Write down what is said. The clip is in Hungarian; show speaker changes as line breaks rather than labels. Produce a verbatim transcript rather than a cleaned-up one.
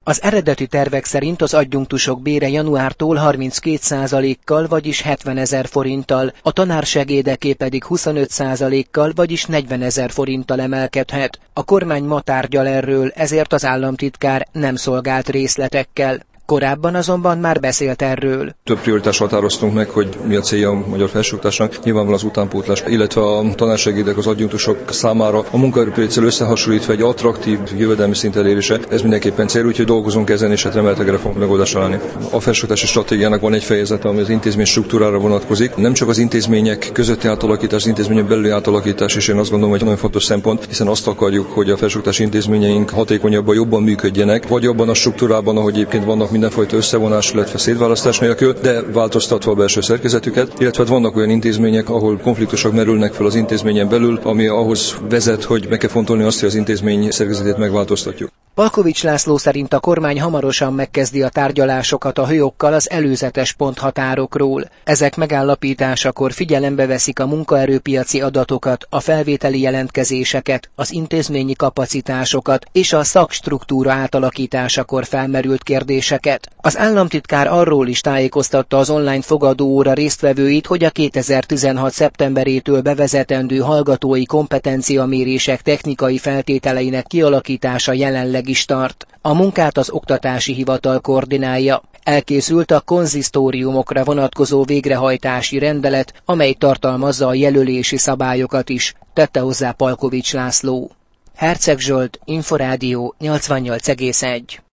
Az eredeti tervek szerint az adjunktusok bére januártól harminckét százalékkal, vagyis hetvenezer forinttal, a tanársegédeké pedig huszonöt százalékkal, vagyis negyvenezer forinttal emelkedhet. A kormány ma tárgyal erről, ezért az államtitkár nem szolgált részletekkel. Korábban azonban már beszélt erről.
Több prioritást határoztunk meg, hogy mi a célja a magyar felsőoktatásnak. Nyilvánvalóan az utánpótlás, illetve a tanársegédek az adjunktusok számára a munkaerőpiacsal összehasonlítva egy attraktív jövedelmi szint elérése. Ez mindenképpen cél, úgyhogy dolgozunk ezen, és hát remélhetőleg fogunk megoldást találni. A felsőoktatási stratégiának van egy fejezete, ami az intézmény struktúrára vonatkozik. Nem csak az intézmények közötti átalakítás, az intézmények belüli átalakítás, és én azt gondolom, hogy nagyon fontos szempont, hiszen azt akarjuk, hogy a felsőoktatási intézményeink hatékonyabban, jobban működjenek, vagy abban a struktúrában, ahogy egyébként vannak mindenfajta összevonás, illetve szétválasztás nélkül, de változtatva a belső szerkezetüket, illetve vannak olyan intézmények, ahol konfliktusok merülnek fel az intézményen belül, ami ahhoz vezet, hogy meg kell fontolni azt, hogy az intézmény szerkezetét megváltoztatjuk.
Palkovics László szerint a kormány hamarosan megkezdi a tárgyalásokat a hajókkal az előzetes ponthatárokról. Ezek megállapításakor figyelembe veszik a munkaerőpiaci adatokat, a felvételi jelentkezéseket, az intézményi kapacitásokat és a szakstruktúra átalakításakor felmerült kérdéseket. Az államtitkár arról is tájékoztatta az online fogadóóra résztvevőit, hogy a kétezer-tizenhat szeptemberétől bevezetendő hallgatói kompetenciamérések technikai feltételeinek kialakítása jelenleg is tart. A munkát az Oktatási Hivatal koordinálja. Elkészült a konzisztóriumokra vonatkozó végrehajtási rendelet, amely tartalmazza a jelölési szabályokat is, tette hozzá Palkovics László. Herceg Zsolt, Inforádió nyolcvannyolc egész egy.